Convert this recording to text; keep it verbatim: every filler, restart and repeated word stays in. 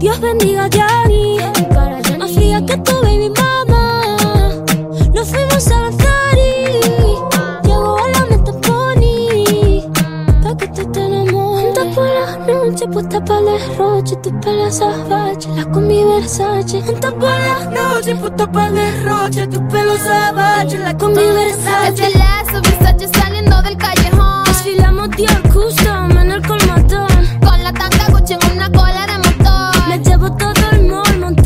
Dios bendiga a Gianni, más fría que tu baby mama. Nos fuimos a Bafari, llegó a la meta pony, pa' que tú te enamores. Juntas por la noche, puesta pa' el derroche, tu pelo salvaje, la combi Versace. Juntas por la noche, puesta pa' el derroche, tu pelo salvaje, la combi Versace. Este lazo, Versace saliendo